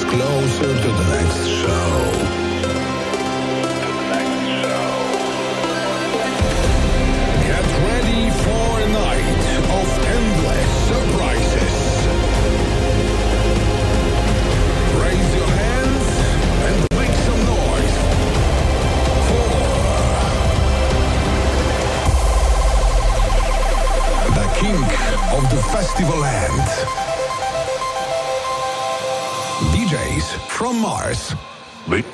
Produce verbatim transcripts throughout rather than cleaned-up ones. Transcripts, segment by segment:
closer to the next show. Get ready for a night of endless surprises. Raise your hands and make some noise for the king of the festival land. D Js from Mars. La-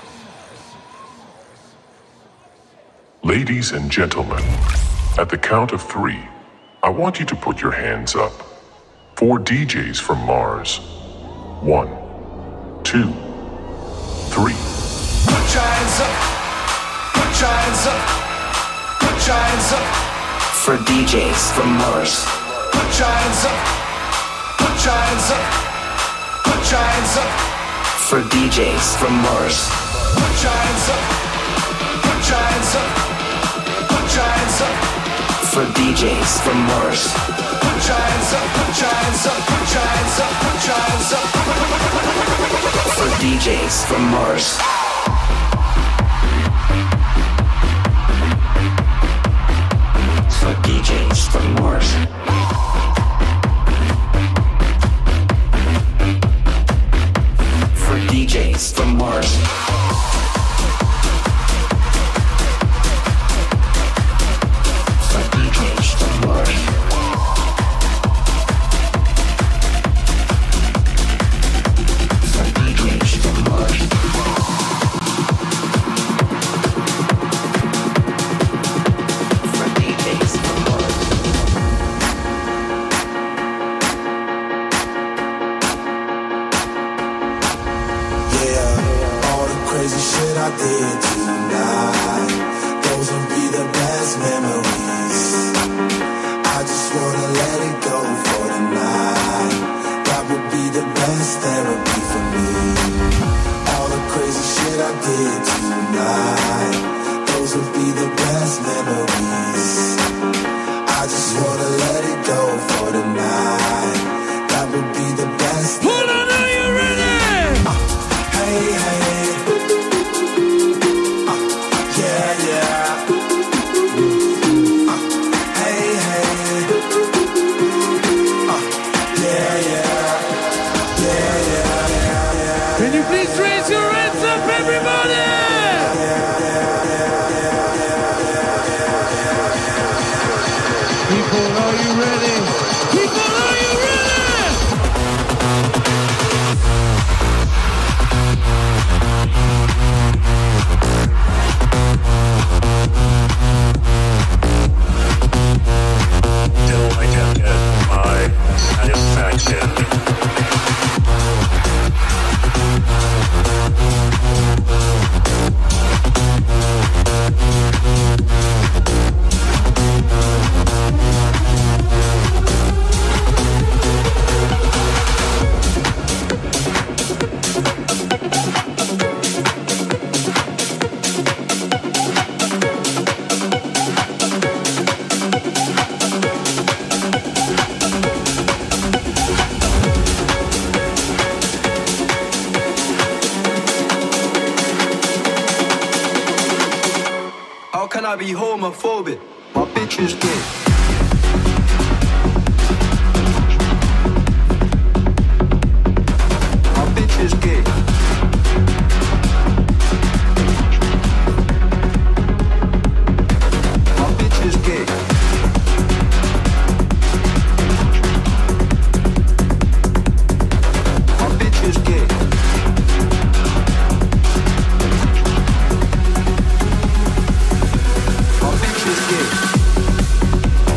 Ladies and gentlemen, at the count of three, I want you to put your hands up. Four D Js from Mars. One, two, three. Put your hands up. Put your hands up. Put your hands up. For D Js from Mars. Put your hands up. Put your hands up. Put your hands up. For D Js from Mars. Put your hands up. Put your hands up. Put your hands up. For D Js from Mars. Put your hands up. Put your hands up. Put your hands up. Put your hands up. For D Js from Mars. For D Js from Mars. For D Js from Mars. For D Js from Mars. For D Js from Mars. For D Js from Mars. Yeah, all the crazy shit I did tonight, those will be the best memories. I just wanna let it go for the night. That would be the best therapy for me. All the crazy shit I did tonight, those will be the best memories. I just wanna let it go for the night. That would be the best. Hold on, are you ready? Hey, hey. Uh, yeah, yeah. Uh, hey, hey. Uh, yeah, yeah. Yeah, yeah, yeah, yeah. Can you please raise your hands up, everybody? People, are you ready? People, are you ready? Till I can get my satisfaction. How can I be homophobic? My bitch is gay. My bitch is gay. My bitch is gay. My bitch is gay. My bitch is gay.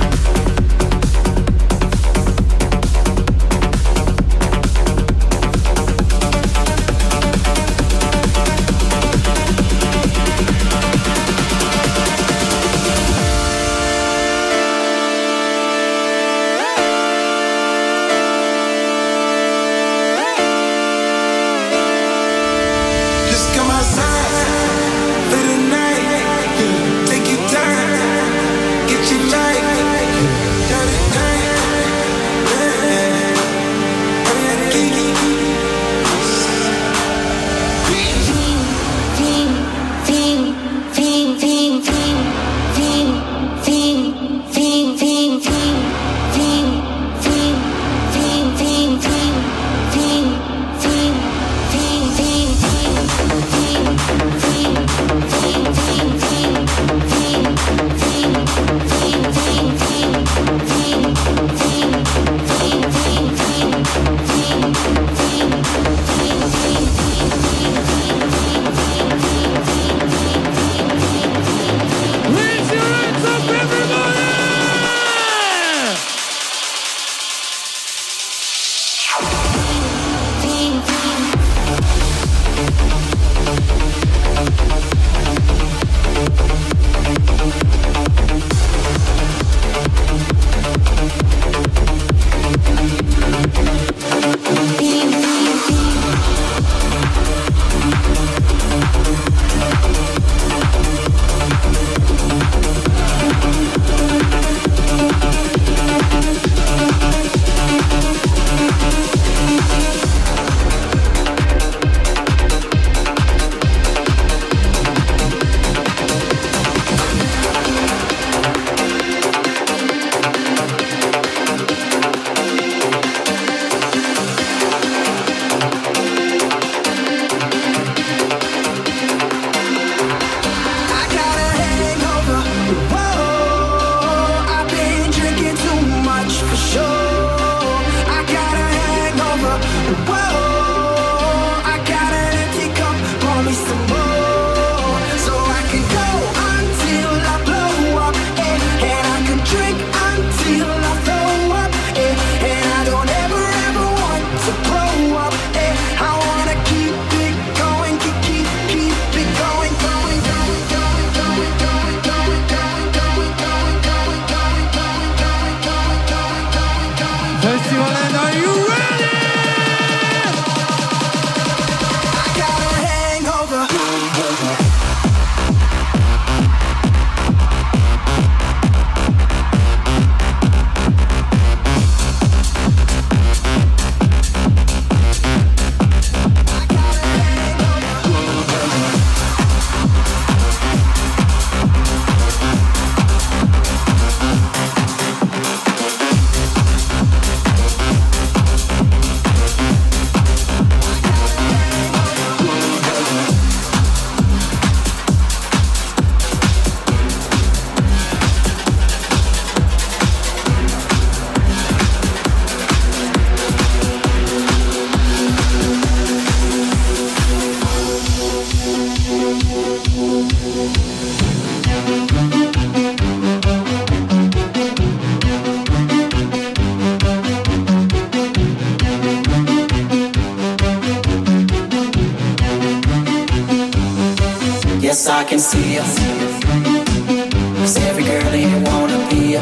Yes, I can see ya. 'Cause every girl in here wanna be ya.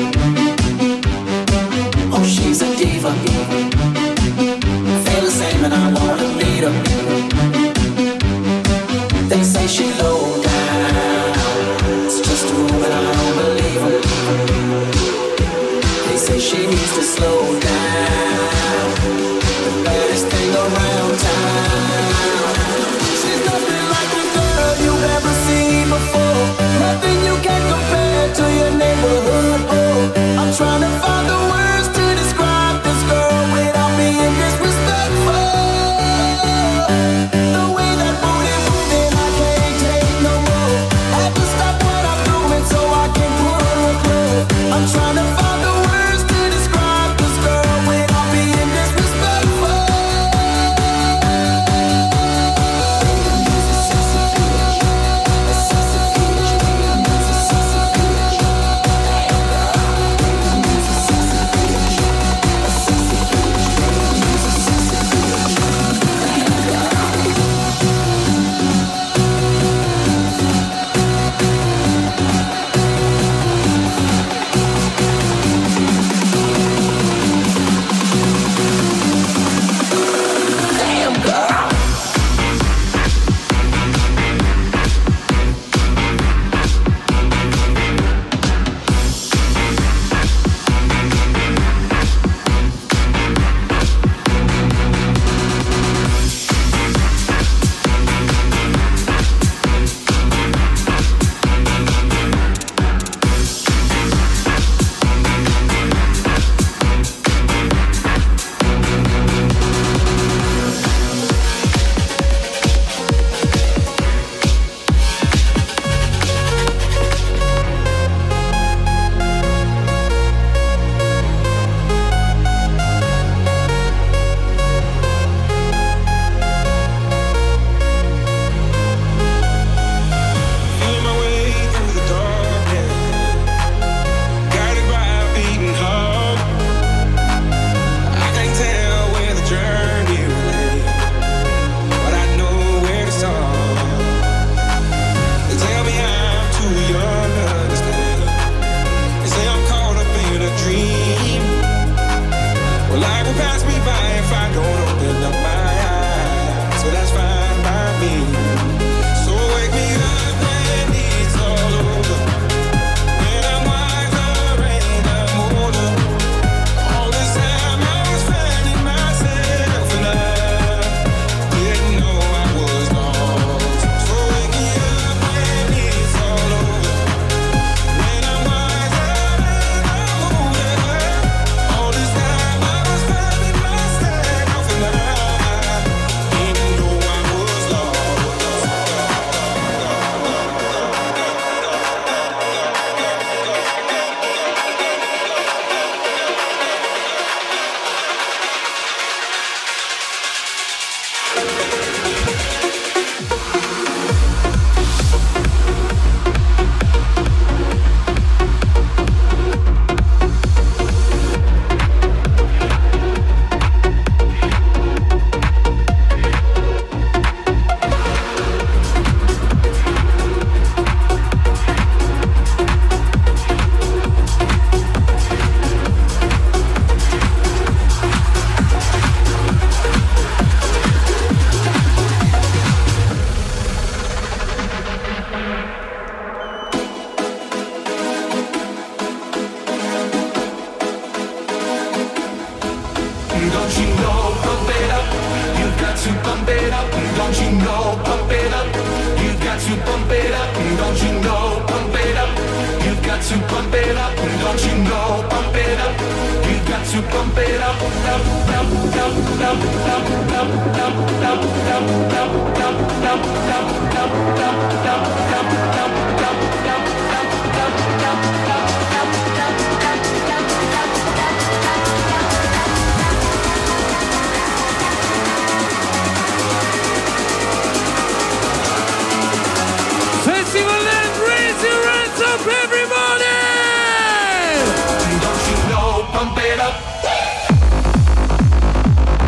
Oh, she's a diva. Feel the same and I wanna meet her. They say she low down. It's just a rumor and I don't believe her. They say she needs to slow down. The baddest thing around town. She's nothing like a girl you've ever seen before. Nothing you can compare to your neighborhood. Oh, I'm trying to find the words to describe this girl without being disrespectful. The way that booty moving, I can't take no more. Have to stop what I'm doing so I can put on a glove. I'm trying to find the words to describe this girl without being disrespectful.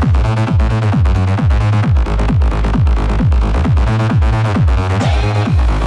Up.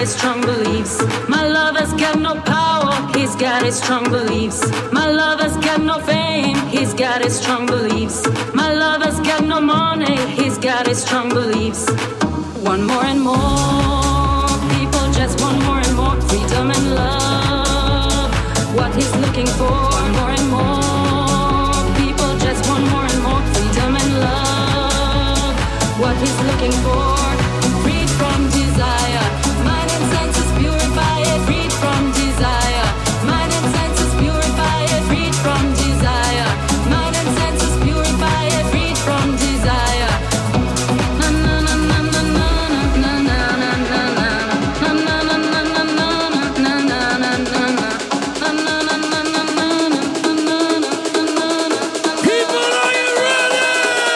his strong beliefs. My love has got no power, he's got his strong beliefs. My love has got no fame, he's got his strong beliefs. My love has got no money, he's got his strong beliefs. One more and more, people just want more and more freedom and love. What he's looking for, one more and more, people just want more and more freedom and love. What he's looking for, freed from desire. Mind and senses purify it, freed from desire. Mind and senses purify it, freed from desire. Mind and senses purify it, freed from desire. Na na na na na na na na na na na na na na na na na na na na. People, are you ready?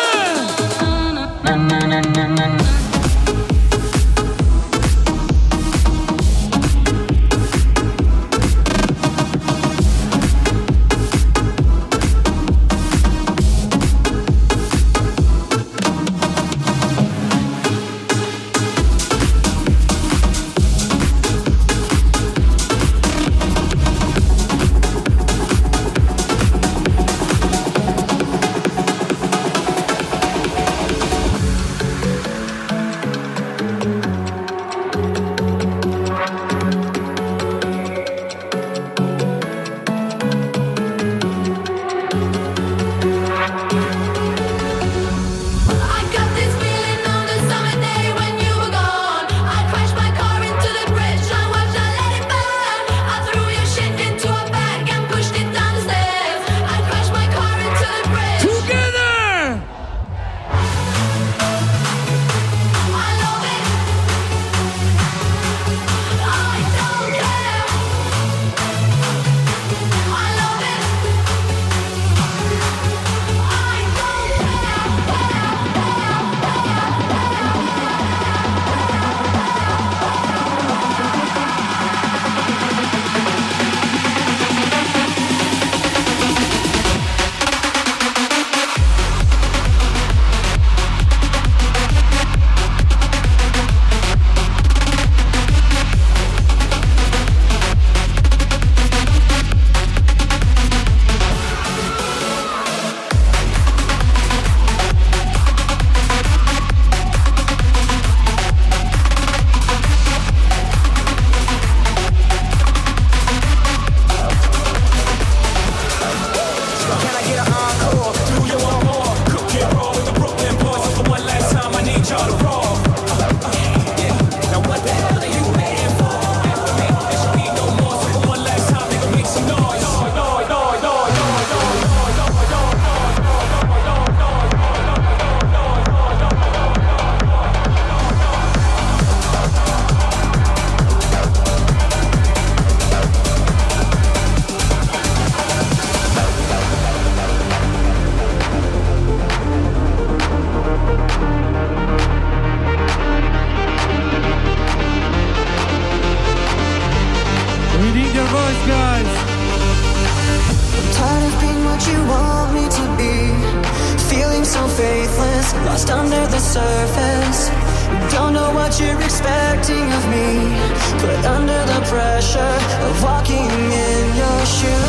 lost under the surface. Don't know what you're expecting of me, put under the pressure of walking in your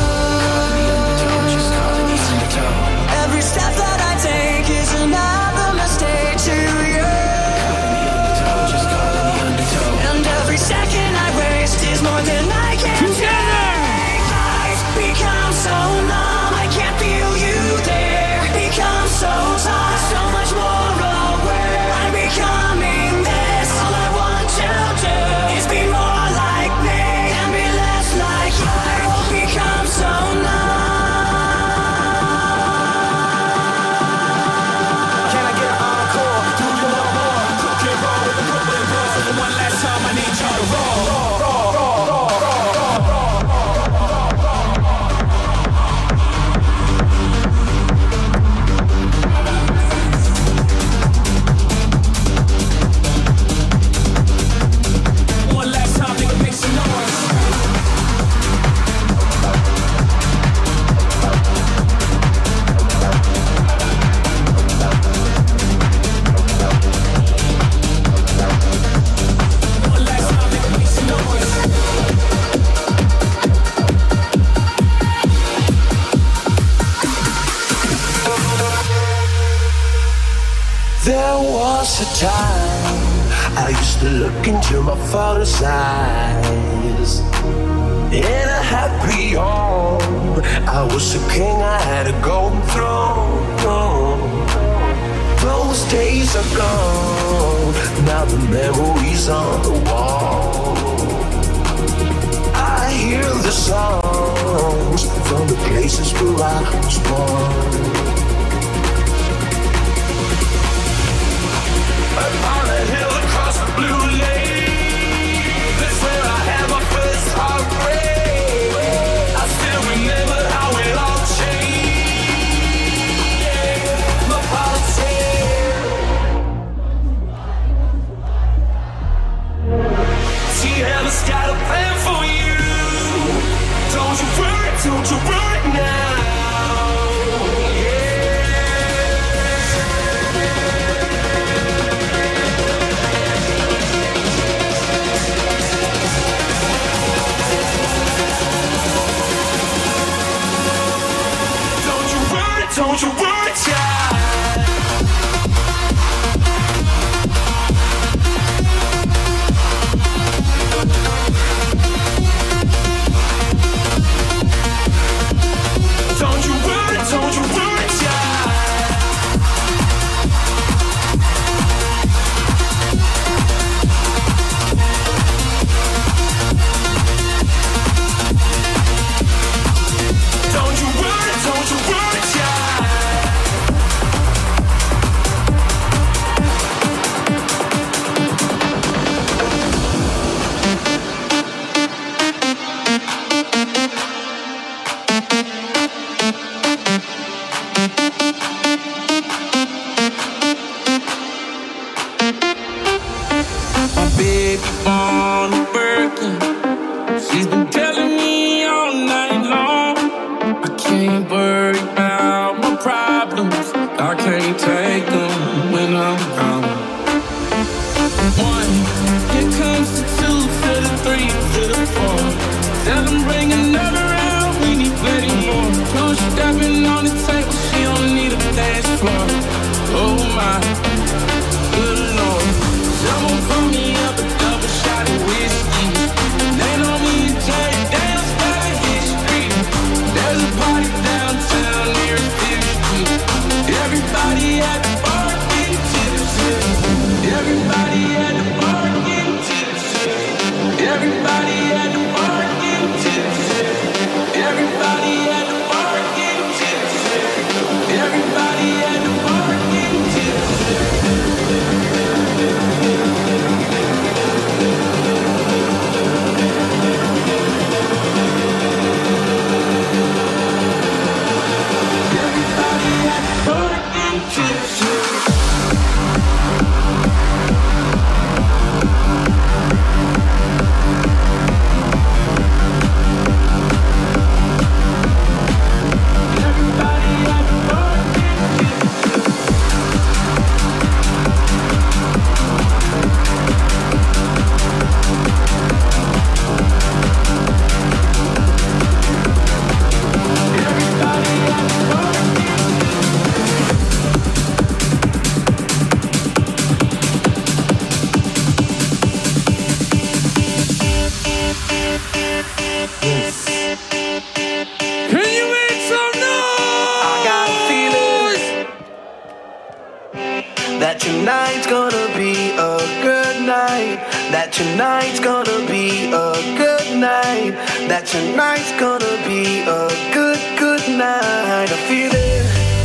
shoes. Every step that I take is another mistake to you, and every second I waste is more than I can take. I've become so numb, I can't feel you there. Become so tired, so much more aware. I'm becoming this. All I want to do is be more like me and be less like you. Become There was a time I used to look into my father's eyes. In a happy home, I was a king, I had a golden throne. Those days are gone, now the memories on the wall. I hear the songs from the places where I was born. On a hill across the blue lake, that's where I had my first heartbreak. I still remember how it all changed. My father said she has got a plan for you. Don't you worry, don't you worry now. Don't you worry, child. Don't you worry, don't you worry, child. Don't you worry, don't you worry, child. Tonight's gonna be a good night. That tonight's gonna be a good, good night. I feel it.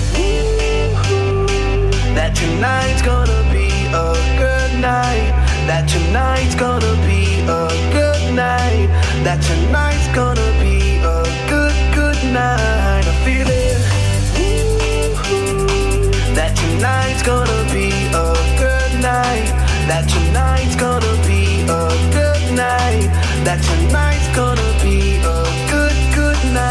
That tonight's gonna be a good night. That tonight's gonna be a good night. That tonight's gonna be a good, good night. I feel it. That tonight's gonna be a good night. That tonight's gonna be a good night. That tonight's gonna be a good, good night.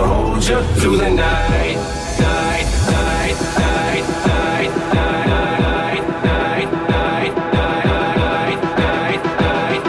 hold you through the night, night, night, night, night, night, night, night, night, night, night, night,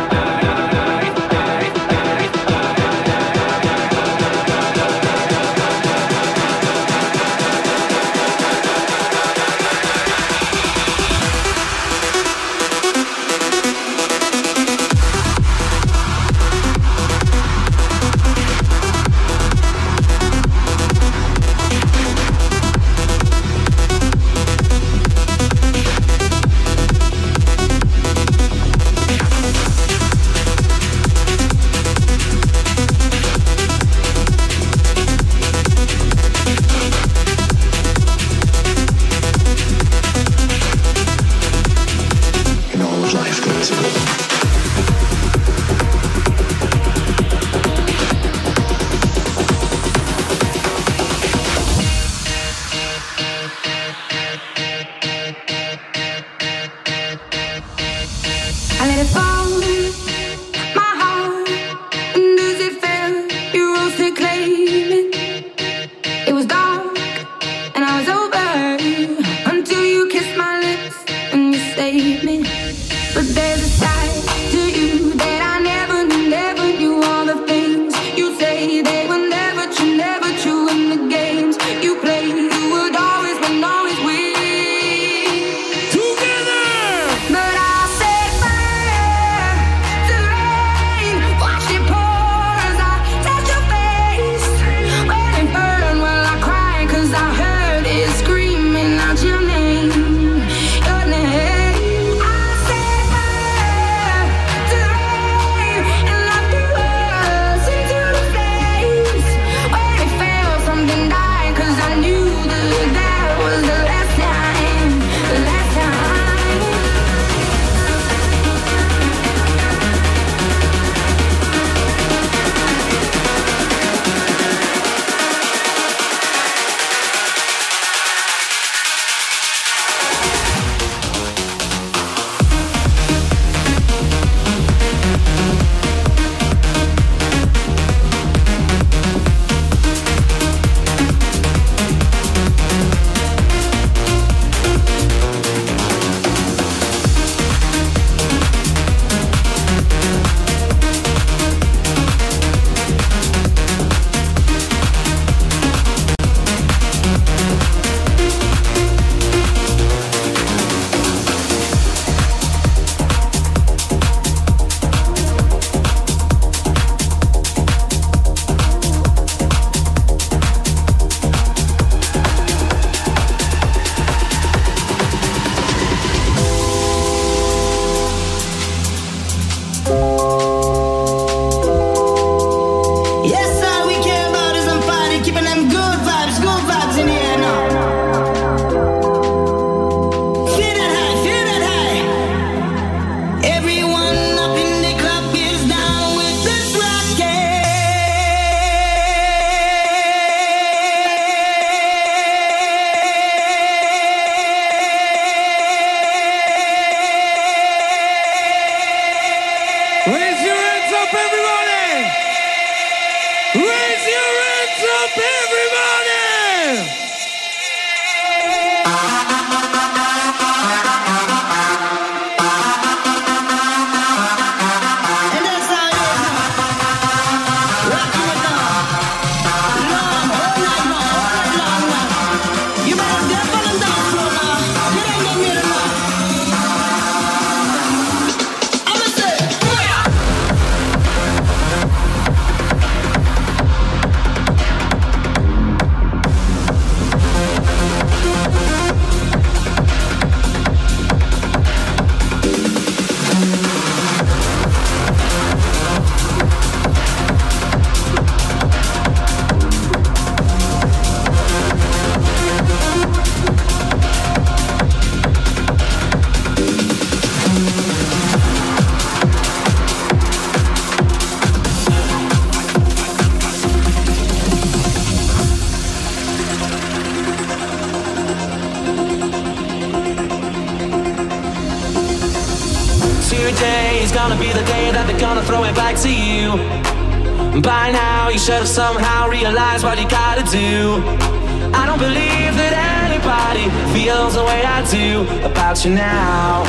Today's gonna be the day that they're gonna throw it back to you. By now you should have somehow realized what you gotta do. I don't believe that anybody feels the way I do about you now.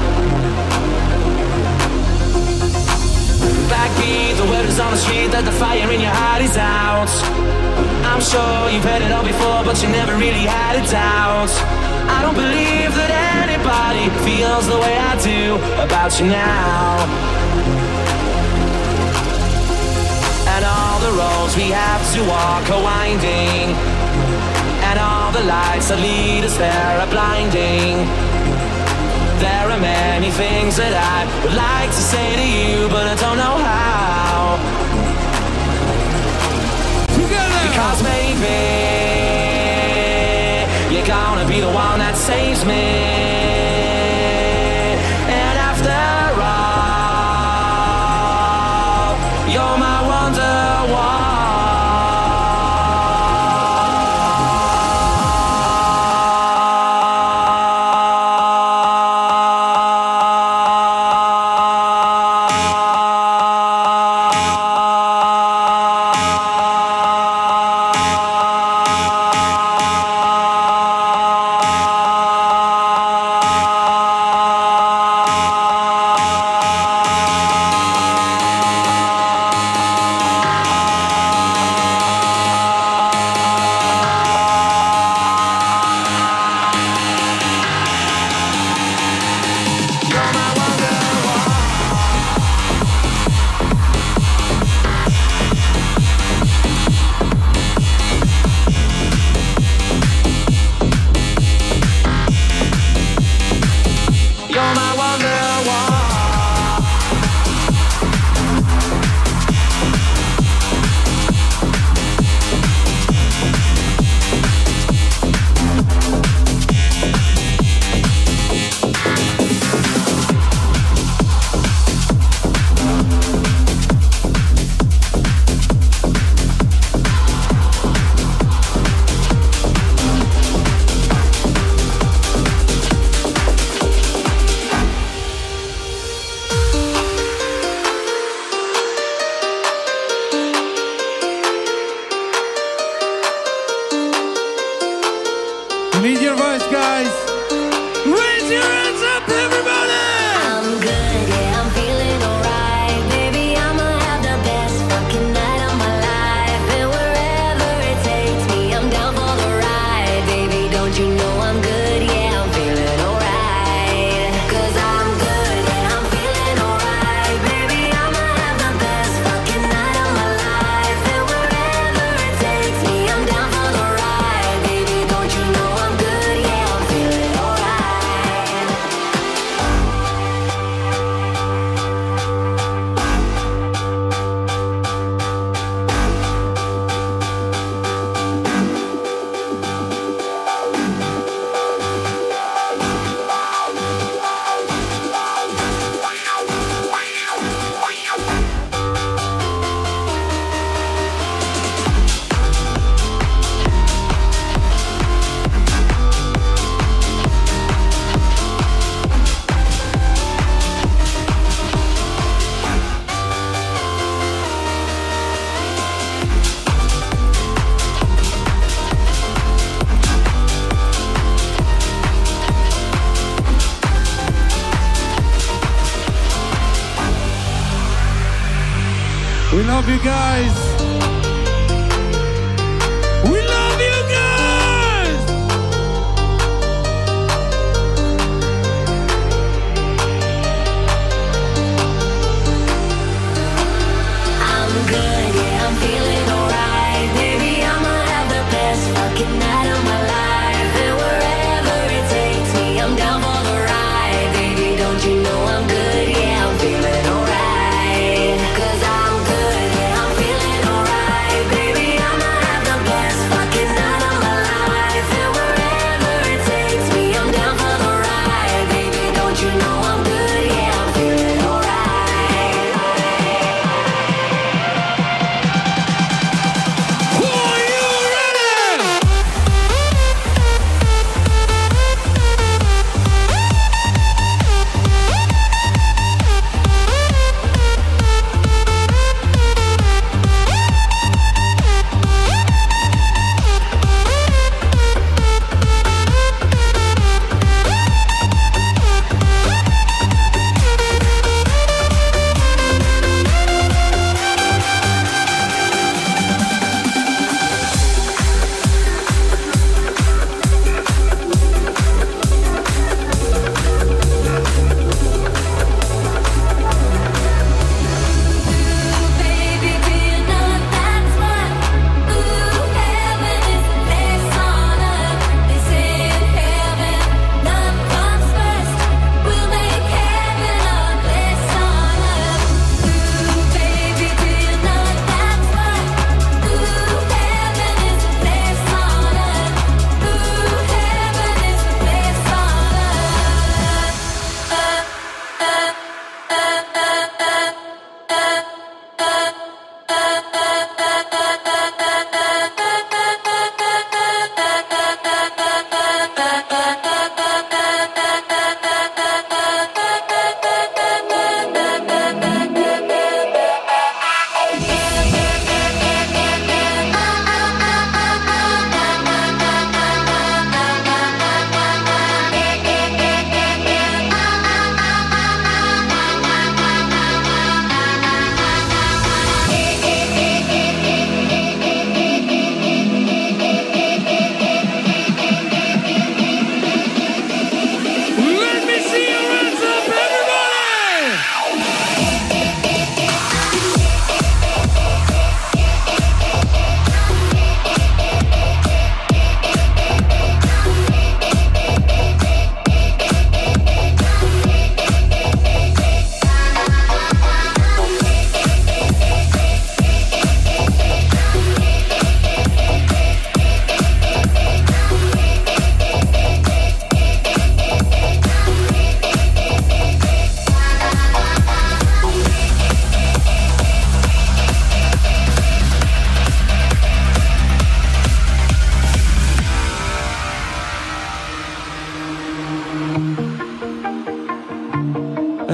Backbeat, the word is on the street that the fire in your heart is out. I'm sure you've heard it all before, but you never really had a doubt. I don't believe that anybody feels the way I do about you now. And all the roads we have to walk are winding, and all the lights that lead us there are blinding. There are many things that I would like to say to you, but I don't know how. Together. Because maybe you're gonna be the one that saves me. And after all, you're my wonderwall. Need your voice, guys. Raise your hands up, everybody. I'm good, yeah, I'm feeling alright. Baby, I'ma have the best fucking night of my life. And wherever it takes me, I'm down for the ride. Baby, don't you know I'm good, yeah, I'm feeling alright. Cause I'm good, yeah, I'm feeling alright. Baby, I'ma have the best fucking night of my life. And wherever it takes me, I'm down for the ride. Baby, don't you know I'm good, yeah, I'm feeling alright. We love you guys. We love you guys. I'm good, yeah, I'm feeling alright. Baby, I'ma have the best fucking night of my life. And wherever it takes me, I'm down for the ride. Baby, don't you know I'm good, yeah, I'm feeling alright. Cause I'm good, yeah, I'm feeling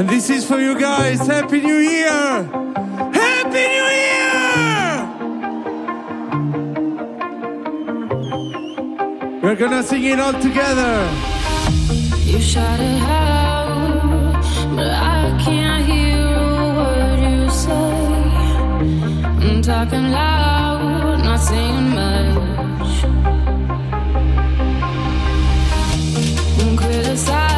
And this is for you guys. Happy New Year! Happy New Year! We're gonna sing it all together. You shout it out, but I can't hear a word you say. I'm talking loud, not saying much. I'm criticized.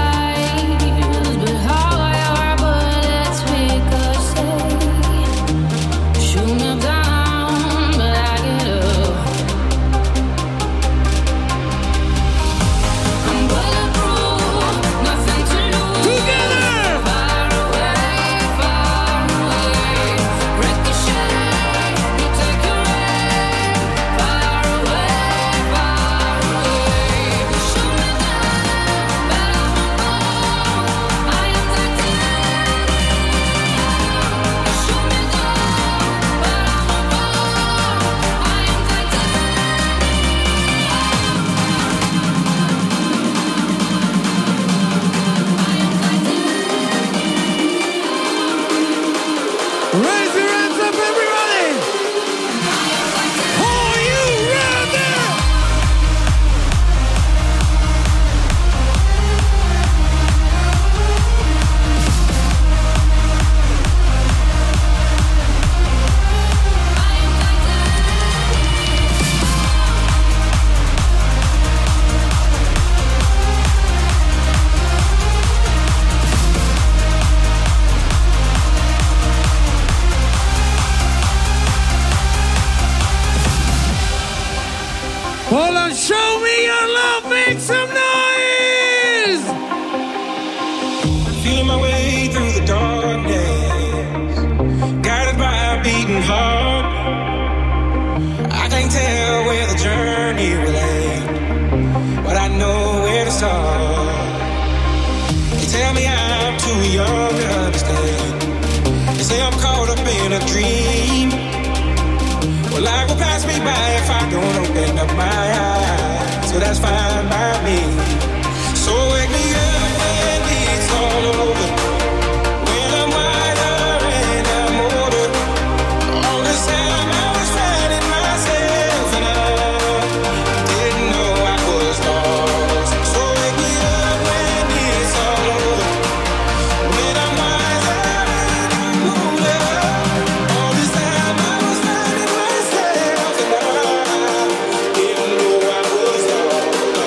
Poland, show me your love, make some noise! Feeling my way through the darkness, guided by a beating heart. I can't tell where the journey will end, but I know where to start. They tell me I'm too young to understand. They say I'm caught up in a dream. Well, life will pass me by if I don't open up my eyes. So that's fine by me. So wake me up when it's all over, when I'm wiser and I'm older. All this time I was finding myself and I didn't know I was lost. So wake me up when it's all over, when I'm wiser and I'm older. All this time I was finding myself and I didn't know I was lost.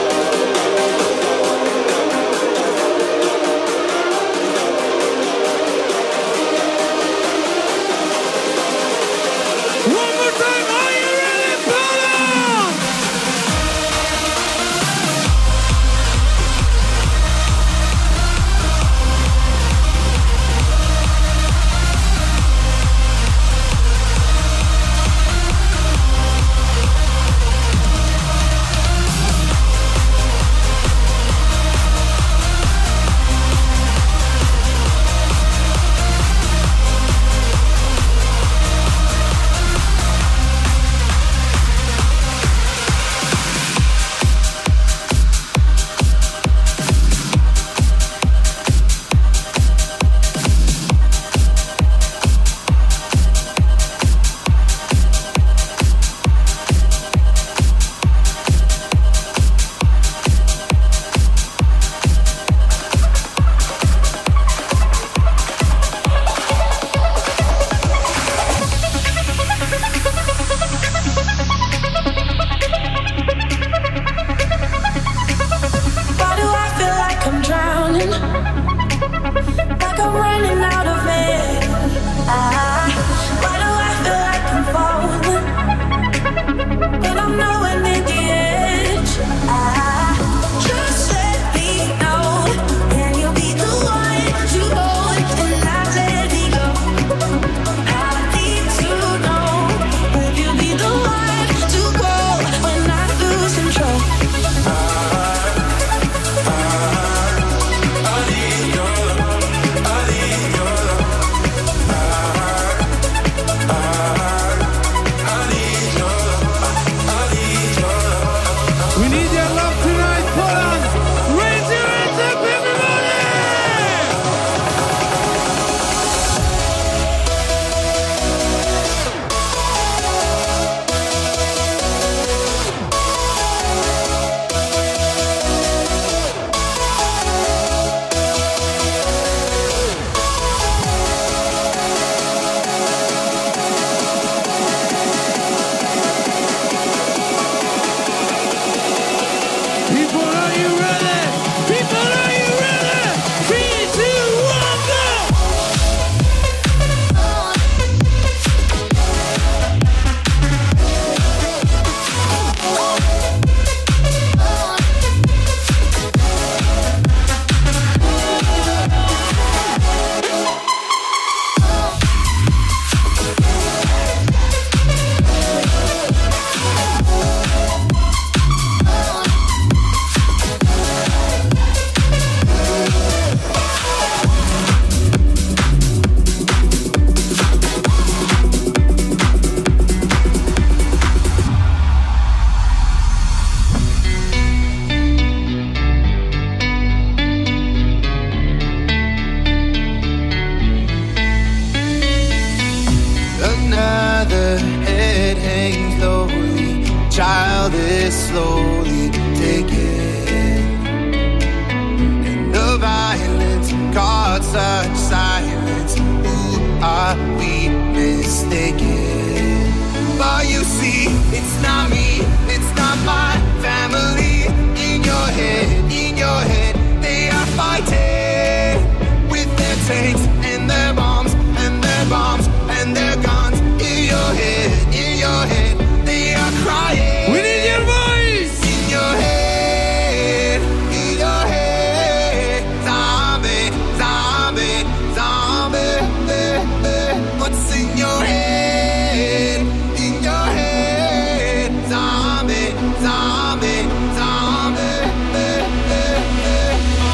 felt it slowly taking, and the violence caused such silence. Who are we mistaken? But you see, it's not me, it's not my family. In your head, in your head, they are fighting with their tanks and their bombs and their bombs and their guns. In your head, in your head, they are crying. We need your voice. In your head, in your head, zombie, zombie, zombie. Eh, eh. What's in your head? In your head, zombie, zombie, zombie. Eh, eh, eh.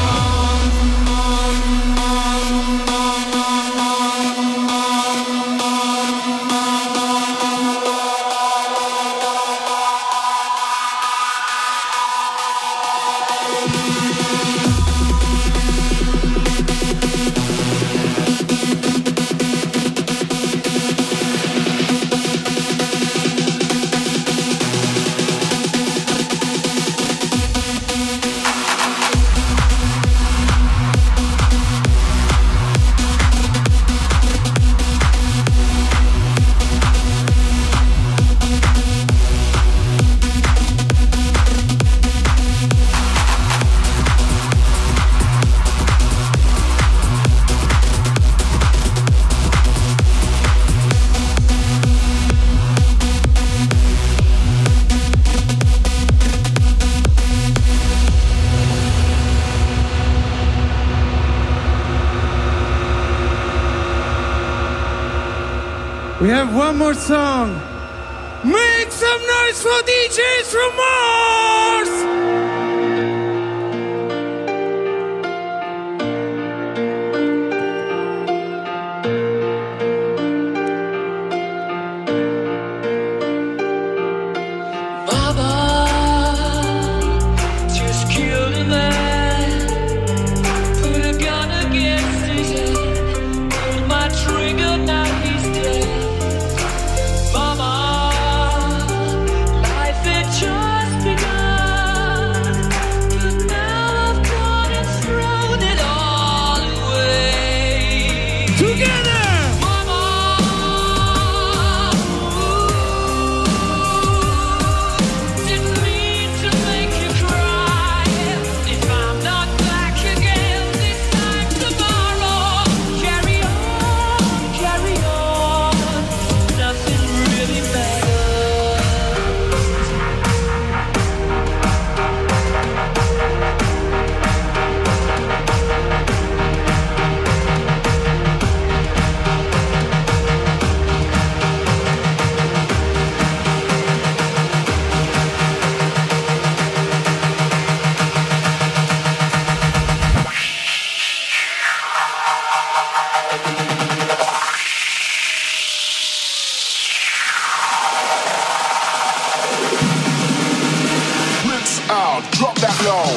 We have one more song. Make some noise for D Js from Mars! Just killed a man, put a gun against his head, pulled my trigger, now he's dead. Mama, life had just begun, but now I've gone and thrown it all away. Together! Mama, didn't mean to make you cry. If I'm not back again this time tomorrow, carry on, carry on. Nothing really matters. Rinse out, drop that low.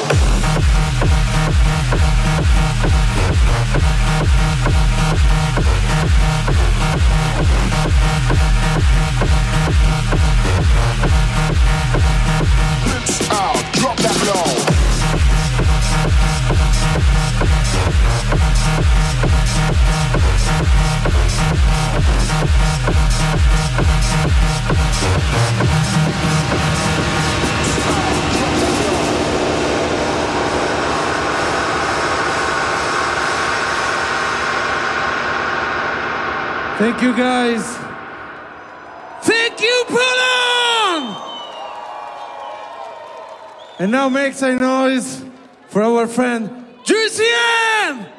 Rinse out, drop that low. Thank you, guys. Thank you, Poland! And now make some noise for our friend, Juicy Ann!